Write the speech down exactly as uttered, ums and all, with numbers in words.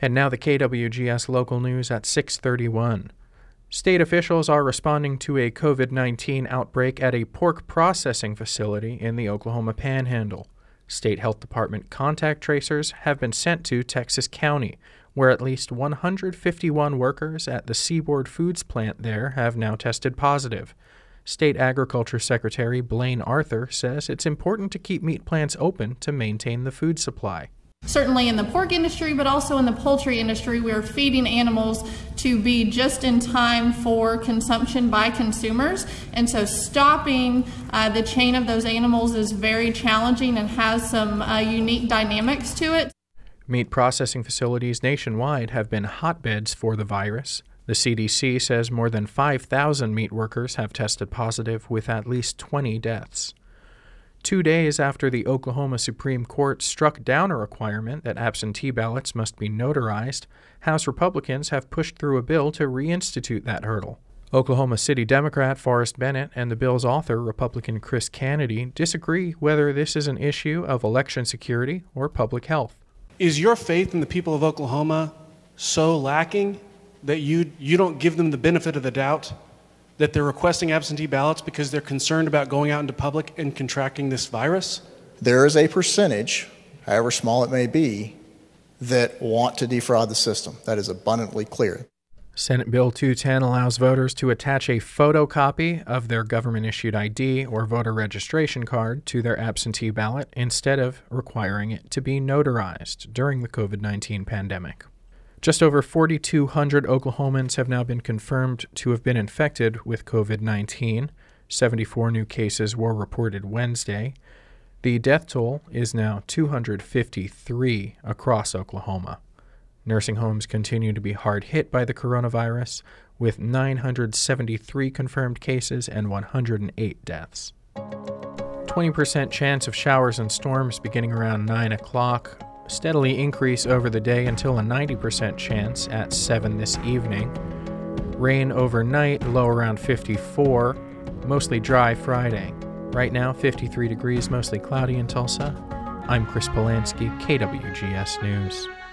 And now the K W G S local news at six thirty-one. State officials are responding to a covid nineteen outbreak at a pork processing facility in the Oklahoma Panhandle. State Health Department contact tracers have been sent to Texas County, where at least one hundred fifty-one workers at the Seaboard Foods plant there have now tested positive. State Agriculture Secretary Blaine Arthur says it's important to keep meat plants open to maintain the food supply. Certainly in the pork industry, but also in the poultry industry, we are feeding animals to be just in time for consumption by consumers. And so stopping uh, the chain of those animals is very challenging and has some uh, unique dynamics to it. Meat processing facilities nationwide have been hotbeds for the virus. The C D C says more than five thousand meat workers have tested positive, with at least twenty deaths. Two days after the Oklahoma Supreme Court struck down a requirement that absentee ballots must be notarized, House Republicans have pushed through a bill to reinstitute that hurdle. Oklahoma City Democrat Forrest Bennett and the bill's author, Republican Chris Kennedy, disagree whether this is an issue of election security or public health. Is your faith in the people of Oklahoma so lacking that you you don't give them the benefit of the doubt that they're requesting absentee ballots because they're concerned about going out into public and contracting this virus? There is a percentage, however small it may be, that want to defraud the system. That is abundantly clear. Senate Bill two ten allows voters to attach a photocopy of their government-issued I D or voter registration card to their absentee ballot instead of requiring it to be notarized during the covid nineteen pandemic. Just over forty-two hundred Oklahomans have now been confirmed to have been infected with covid nineteen. seventy-four new cases were reported Wednesday. The death toll is now two hundred fifty-three across Oklahoma. Nursing homes continue to be hard hit by the coronavirus, with nine hundred seventy-three confirmed cases and one hundred eight deaths. twenty percent chance of showers and storms beginning around nine o'clock. Steadily increase over the day until a ninety percent chance at seven this evening. Rain overnight, low around fifty-four. Mostly dry Friday. Right now, fifty-three degrees, mostly cloudy in Tulsa. I'm Chris Polanski, K W G S News.